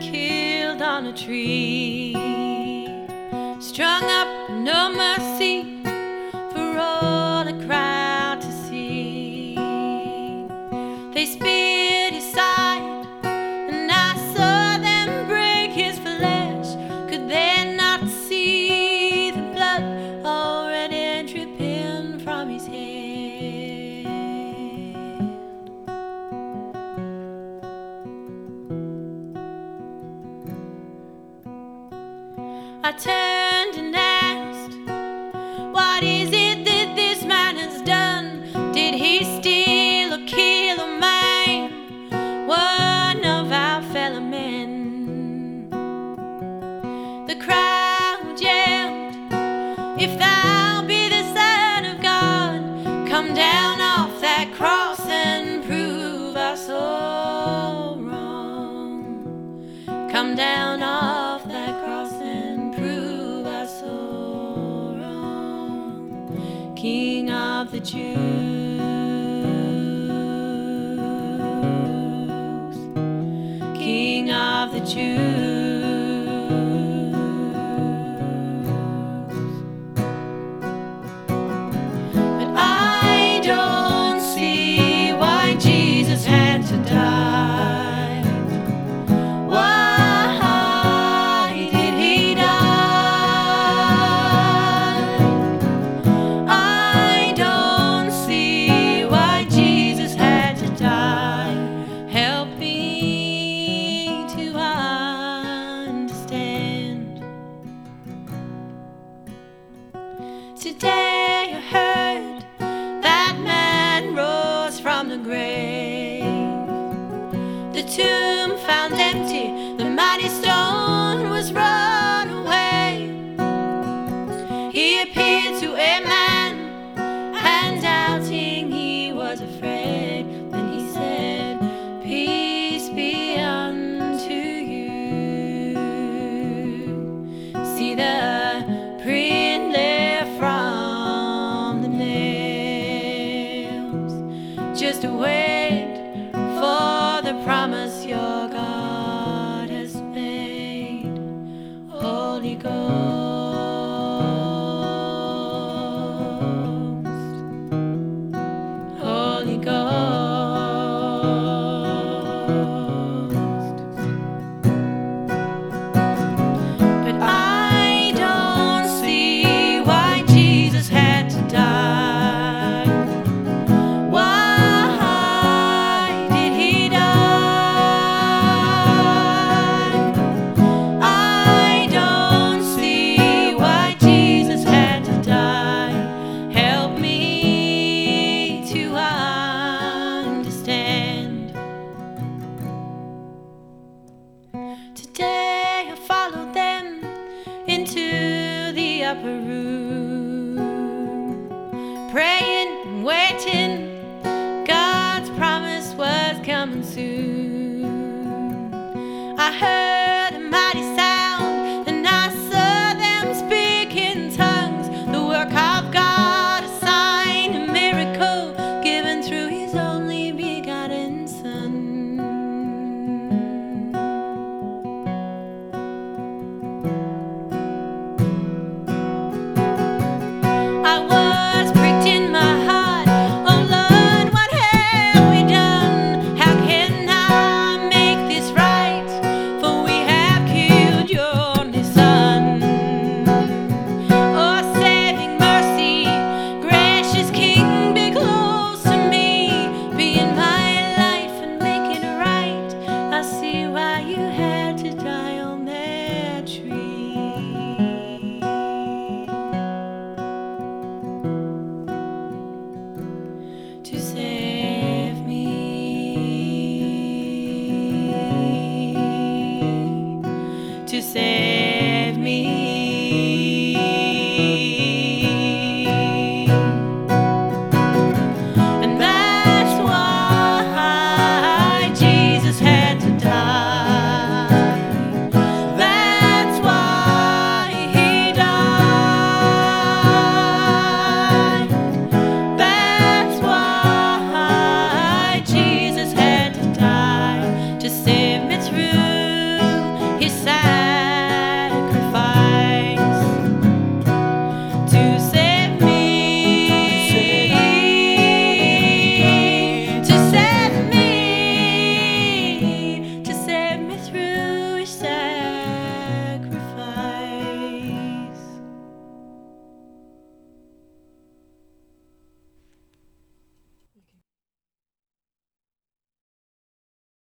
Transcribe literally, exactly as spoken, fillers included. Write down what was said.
killed on a tree, strung up, no mercy for all the crowd to see. They speared his side, and I saw them break his flesh. Could they not see the blood already dripping from his head? I turned and asked, what is it that this man has done? Did he steal or kill or maim one of our fellow men? The crowd yelled, if thou be the Son of God, come down off that cross and prove us all wrong. Come down off that cross and prove us all wrong. King of the Jews, King of the Jews. But I don't see why Jesus had to die. Why did he die? I don't see why Jesus had to die. Help me to understand. Today I heard that man rose from the grave. The tomb found empty, the mighty stone was rolled away. He appeared to a man, and doubting he was afraid. Then he said, peace be unto you. See the print there from the nails. Just wait for the promise your God has made. Holy Ghost, Holy Ghost. But I don't see why Jesus had to die. Why did he die? I don't see why Jesus had to die. Help me to understand. Today I followed them into the upper room, praying and waiting. God's promise was coming soon. I heard